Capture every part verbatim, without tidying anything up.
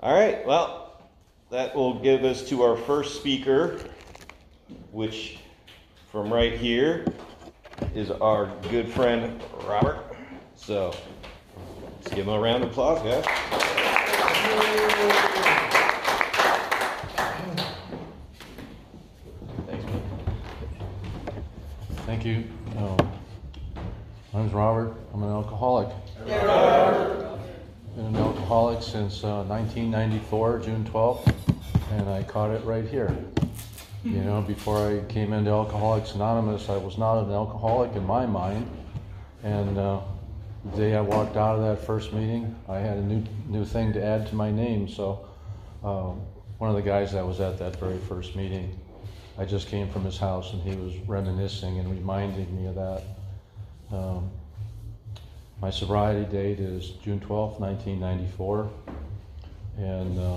All right, well, that will give us to our first speaker, which from right here is our good friend Robert. So let's give him a round of applause, guys. Thanks, man. Thank you. Um, my name's Robert. I'm an alcoholic. Hey, Robert. Been an alcoholic since uh, nineteen ninety-four, June twelfth, and I caught it right here. You know, before I came into Alcoholics Anonymous, I was not an alcoholic in my mind. And uh, the day I walked out of that first meeting, I had a new new thing to add to my name. So um, one of the guys that was at that very first meeting, I just came from his house, and he was reminiscing and reminding me of that. Um, my sobriety date is June twelfth, nineteen ninety-four, and uh,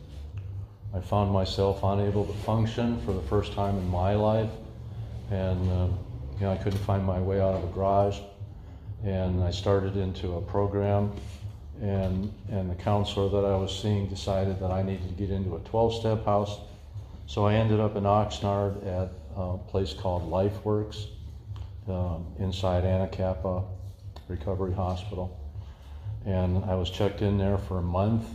I found myself unable to function for the first time in my life, and uh, you know, I couldn't find my way out of a garage, and I started into a program, and and the counselor that I was seeing decided that I needed to get into a twelve-step house, so I ended up in Oxnard at a place called LifeWorks um, inside Anacapa Recovery Hospital, and I was checked in there for a month,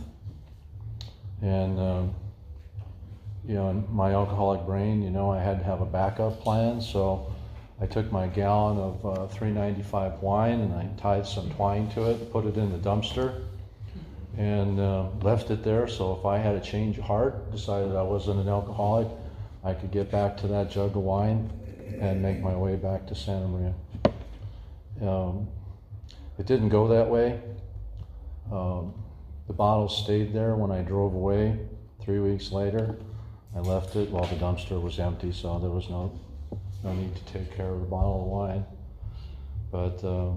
and um, you know, in my alcoholic brain, you know, I had to have a backup plan, so I took my gallon of uh, three ninety-five wine and I tied some twine to it, put it in the dumpster, and uh, left it there, so if I had a change of heart, decided I wasn't an alcoholic, I could get back to that jug of wine and make my way back to Santa Maria. Um, it didn't go that way. Um, the bottle stayed there when I drove away three weeks later. I left it while the dumpster was empty, so there was no no need to take care of the bottle of wine. But uh,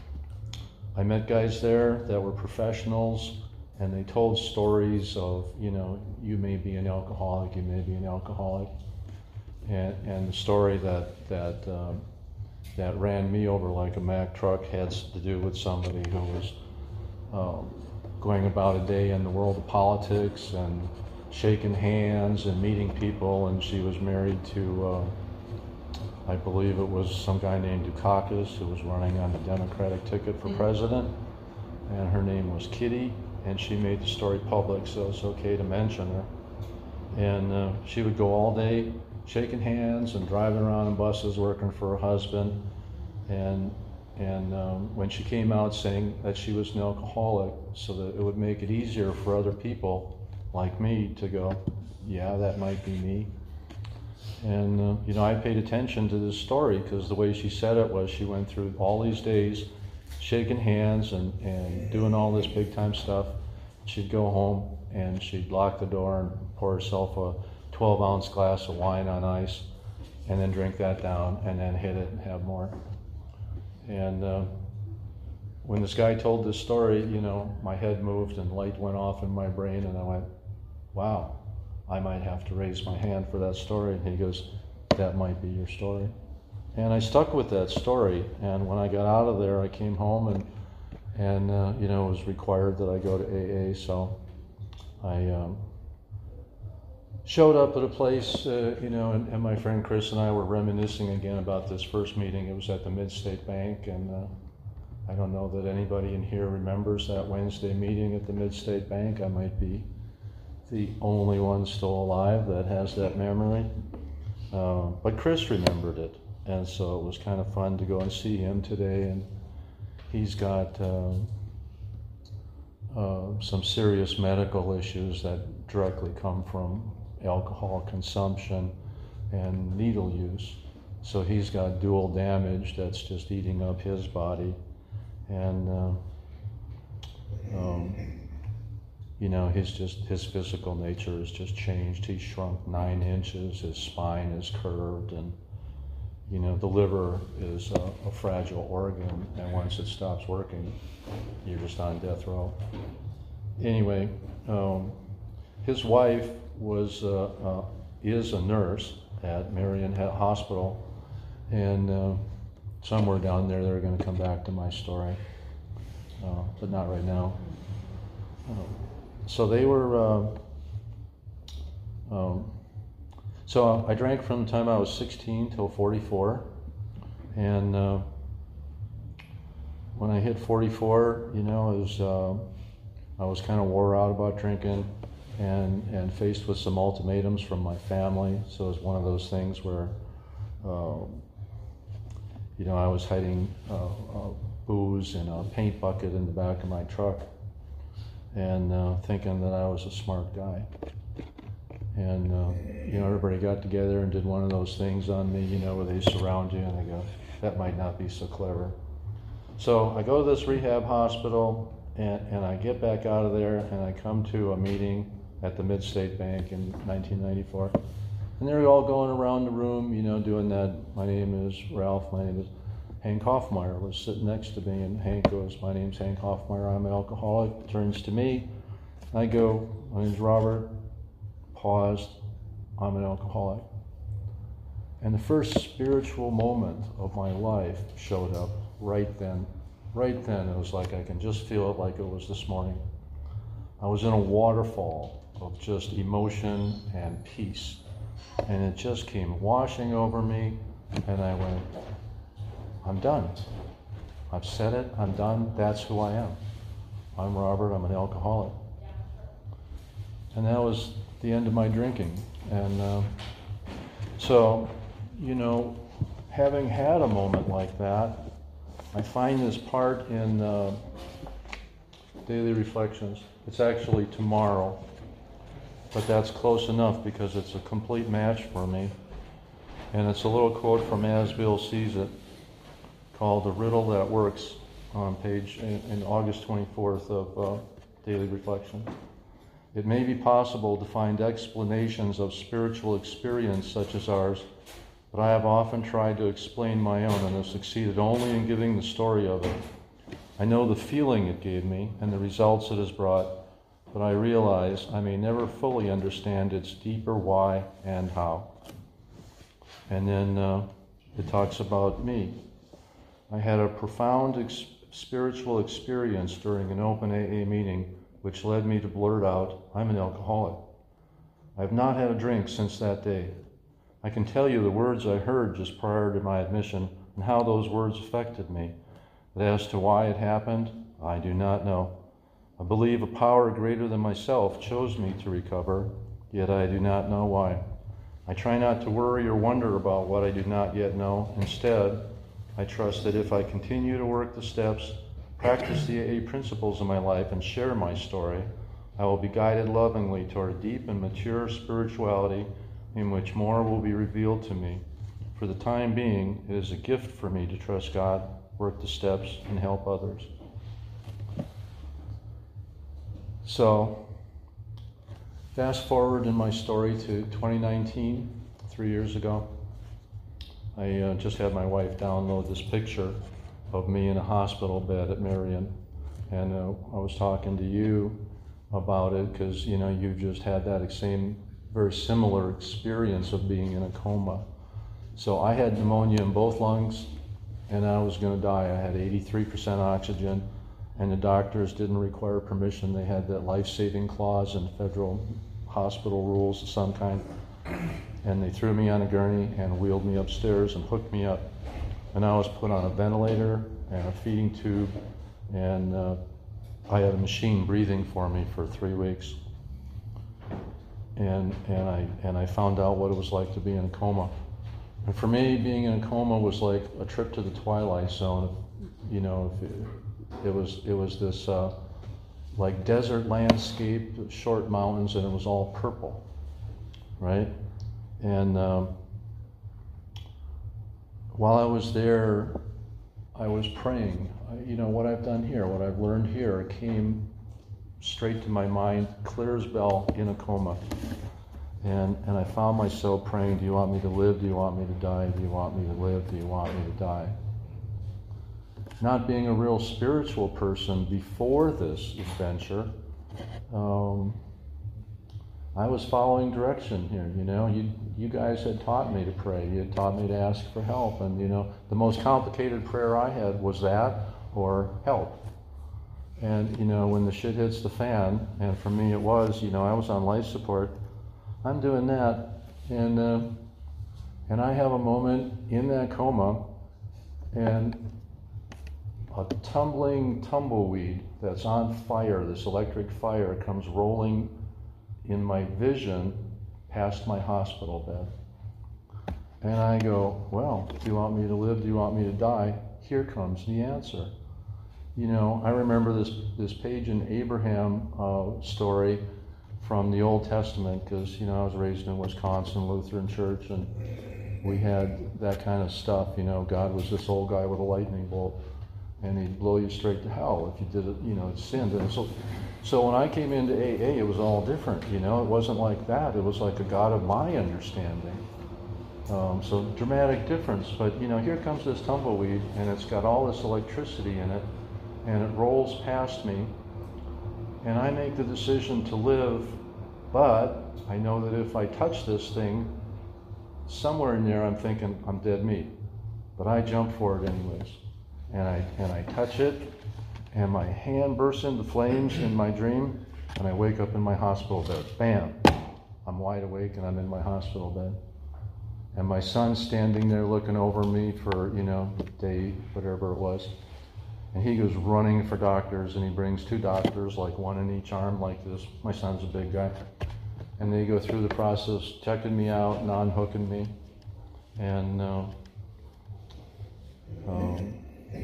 I met guys there that were professionals, and they told stories of, you know, you may be an alcoholic, you may be an alcoholic, and and the story that that um, that ran me over like a Mack truck had to do with somebody who was um, going about a day in the world of politics and shaking hands and meeting people, and she was married to, uh, I believe it was some guy named Dukakis who was running on the Democratic ticket for president, and her name was Kitty, and she made the story public, so it's okay to mention her. And uh, she would go all day shaking hands and driving around in buses working for her husband, and and um, when she came out saying that she was an alcoholic, so that it would make it easier for other people like me to go, yeah, that might be me. And uh, you know, I paid attention to this story because the way she said it was she went through all these days shaking hands and, and doing all this big time stuff. She'd go home and she'd lock the door and pour herself a twelve ounce glass of wine on ice and then drink that down and then hit it and have more. And uh, when this guy told this story, you know, my head moved and light went off in my brain, and I went, wow, I might have to raise my hand for that story. And he goes, that might be your story. And I stuck with that story, and when I got out of there, I came home, and and uh, you know, it was required that I go to A A, so I um, showed up at a place, uh, you know, and, and my friend Chris and I were reminiscing again about this first meeting. It was at the Mid-State Bank, and uh, I don't know that anybody in here remembers that Wednesday meeting at the Mid-State Bank. I might be the only one still alive that has that memory. Uh, but Chris remembered it, and so it was kind of fun to go and see him today. And he's got uh, uh, some serious medical issues that directly come from alcohol consumption and needle use. So he's got dual damage that's just eating up his body. And uh, um, you know, his just his physical nature has just changed. He's shrunk nine inches. His spine is curved, and you know, the liver is a, a fragile organ, and once it stops working, you're just on death row. Anyway, um, his wife was uh, uh, is a nurse at Marion Hospital, and uh, somewhere down there they're going to come back to my story, uh, but not right now. Um, so they were, uh, um, so I drank from the time I was sixteen till forty-four, and uh, when I hit forty-four, you know, it was, uh, I was kind of wore out about drinking, and, and faced with some ultimatums from my family. So it was one of those things where, uh, you know, I was hiding uh, uh, booze in a paint bucket in the back of my truck, and uh, thinking that I was a smart guy. And, uh, you know, everybody got together and did one of those things on me, you know, where they surround you and they go, that might not be so clever. So I go to this rehab hospital, and, and I get back out of there, and I come to a meeting at the Mid-State Bank in nineteen ninety-four. And they're all going around the room, you know, doing that. My name is Ralph, my name is Hank Hoffmeyer was sitting next to me, and Hank goes, my name's Hank Hoffmeyer, I'm an alcoholic. Turns to me, I go, my name's Robert. Paused, I'm an alcoholic. And the first spiritual moment of my life showed up right then. Right then, it was like I can just feel it like it was this morning. I was in a waterfall of just emotion and peace. And it just came washing over me, and I went, I'm done. I've said it, I'm done, that's who I am. I'm Robert, I'm an alcoholic. And that was the end of my drinking. And uh, so, you know, having had a moment like that, I find this part in uh, Daily Reflections. It's actually tomorrow, but that's close enough because it's a complete match for me. And it's a little quote from As Bill Sees It called The Riddle That Works, on page, in, in August twenty-fourth of uh, Daily Reflection. It may be possible to find explanations of spiritual experience such as ours, but I have often tried to explain my own and have succeeded only in giving the story of it. I know the feeling it gave me and the results it has brought, but I realize I may never fully understand its deeper why and how. And then uh, it talks about me. I had a profound ex- spiritual experience during an open A A meeting, which led me to blurt out, I'm an alcoholic. I have not had a drink since that day. I can tell you the words I heard just prior to my admission and how those words affected me. But as to why it happened, I do not know. I believe a power greater than myself chose me to recover, yet I do not know why. I try not to worry or wonder about what I do not yet know. Instead, I trust that if I continue to work the steps, practice the A A principles in my life, and share my story, I will be guided lovingly toward a deep and mature spirituality in which more will be revealed to me. For the time being, it is a gift for me to trust God, work the steps, and help others. So, fast forward in my story to twenty nineteen, three years ago. I uh, just had my wife download this picture of me in a hospital bed at Marion, and uh, I was talking to you about it because, you know, you just had that same very similar experience of being in a coma. So I had pneumonia in both lungs, and I was going to die. I had eighty-three percent oxygen, and the doctors didn't require permission. They had that life-saving clause in federal hospital rules of some kind, and they threw me on a gurney and wheeled me upstairs and hooked me up. And I was put on a ventilator and a feeding tube, and uh, I had a machine breathing for me for three weeks. And and I and I found out what it was like to be in a coma. And for me, being in a coma was like a trip to the Twilight Zone. You know, if it, it was it was this uh, like desert landscape, short mountains, and it was all purple, right? And um, while I was there, I was praying. I, you know, what I've done here, what I've learned here, came straight to my mind, clear as bell, in a coma. And and I found myself praying, do you want me to live? Do you want me to die? Do you want me to live? Do you want me to die? Not being a real spiritual person before this adventure, um, I was following direction here, you know. You you guys had taught me to pray. You had taught me to ask for help. And, you know, the most complicated prayer I had was that, or help. And, you know, when the shit hits the fan, and for me it was, you know, I was on life support, I'm doing that, and, uh, and I have a moment in that coma, and a tumbling tumbleweed that's on fire, this electric fire, comes rolling in my vision past my hospital bed. And I go, well, do you want me to live? Do you want me to die? Here comes the answer. You know, I remember this, this page in Abraham uh, story from the Old Testament, because, you know, I was raised in Wisconsin Lutheran Church, and we had that kind of stuff. You know, God was this old guy with a lightning bolt, and he'd blow you straight to hell if you did it, you know, sinned. And so, so when I came into A A, it was all different, you know. It wasn't like that. It was like a God of my understanding. Um, so dramatic difference. But, you know, here comes this tumbleweed, and it's got all this electricity in it, and it rolls past me, and I make the decision to live, but I know that if I touch this thing, somewhere in there I'm thinking I'm dead meat. But I jump for it anyways. And I, and I touch it, and my hand bursts into flames in my dream, and I wake up in my hospital bed. Bam! I'm wide awake, and I'm in my hospital bed. And my son's standing there looking over me for, you know, day, whatever it was. And he goes running for doctors, and he brings two doctors, like one in each arm like this. My son's a big guy. And they go through the process, checking me out, non-hooking me. And, uh, um,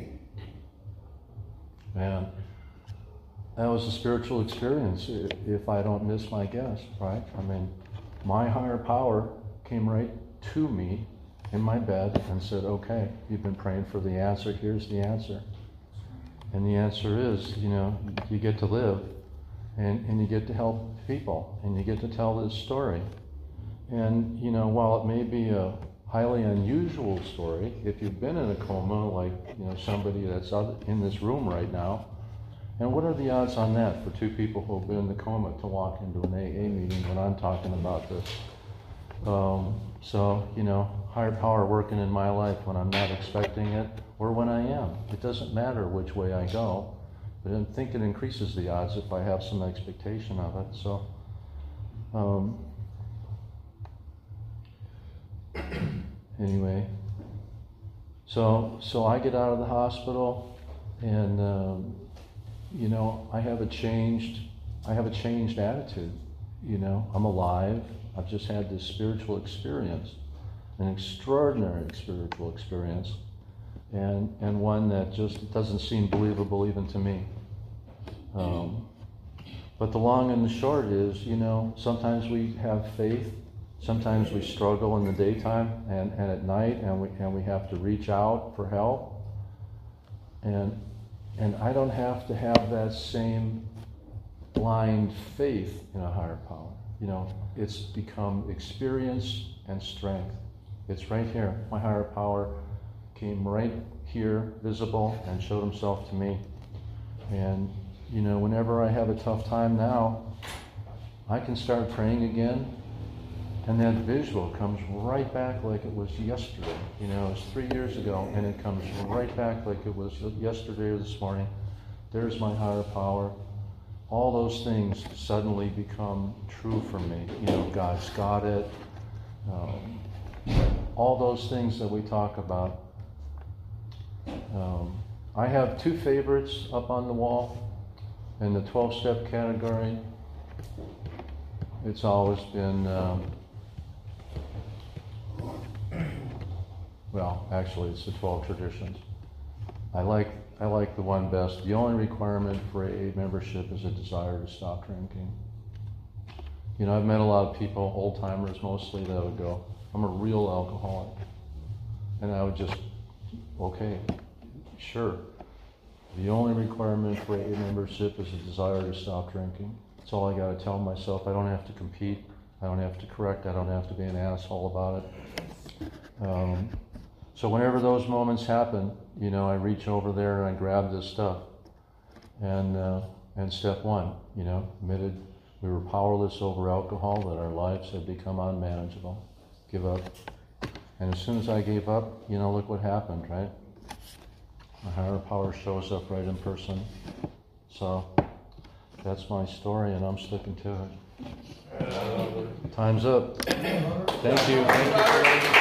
man, that was a spiritual experience, if I don't miss my guess, right? I mean, my higher power came right to me in my bed and said, okay, you've been praying for the answer, here's the answer. And the answer is, you know, you get to live, and, and you get to help people, and you get to tell this story. And, you know, while it may be a highly unusual story, if you've been in a coma, like, you know, somebody that's out in this room right now, and what are the odds on that for two people who have been in the coma to walk into an A A meeting when I'm talking about this? Um, so, you know, higher power working in my life when I'm not expecting it, or when I am. It doesn't matter which way I go, but I think it increases the odds if I have some expectation of it. So, um, anyway, so so I get out of the hospital, and um, you know, I have a changed, I have a changed attitude. You know, I'm alive. I've just had this spiritual experience, an extraordinary spiritual experience, and and one that just doesn't seem believable even to me. Um, but the long and the short is, you know, sometimes we have faith, sometimes we struggle in the daytime and, and at night, and we and we have to reach out for help. And and I don't have to have that same blind faith in a higher power. You know, it's become experience and strength. It's right here. My higher power came right here, visible, and showed himself to me. And, you know, whenever I have a tough time now, I can start praying again, and that visual comes right back like it was yesterday. You know, it was three years ago, and it comes right back like it was yesterday or this morning. There's my higher power. All those things suddenly become true for me. You know, God's got it. Um, all those things that we talk about. Um, I have two favorites up on the wall in the twelve-step category. It's always been, um, well, actually, it's the twelve traditions. I like I like the one best. The only requirement for A A membership is a desire to stop drinking. You know, I've met a lot of people, old timers mostly, that would go, I'm a real alcoholic. And I would just, okay, sure. The only requirement for A A membership is a desire to stop drinking. That's all I got to tell myself. I don't have to compete. I don't have to correct. I don't have to be an asshole about it. Um, so whenever those moments happen, you know, I reach over there and I grab this stuff. And uh, and step one, you know, admitted we were powerless over alcohol, that our lives had become unmanageable. Give up. And as soon as I gave up, you know, look what happened, right? A higher power shows up right in person. So that's my story, and I'm sticking to it. Time's up. Thank you. Thank you.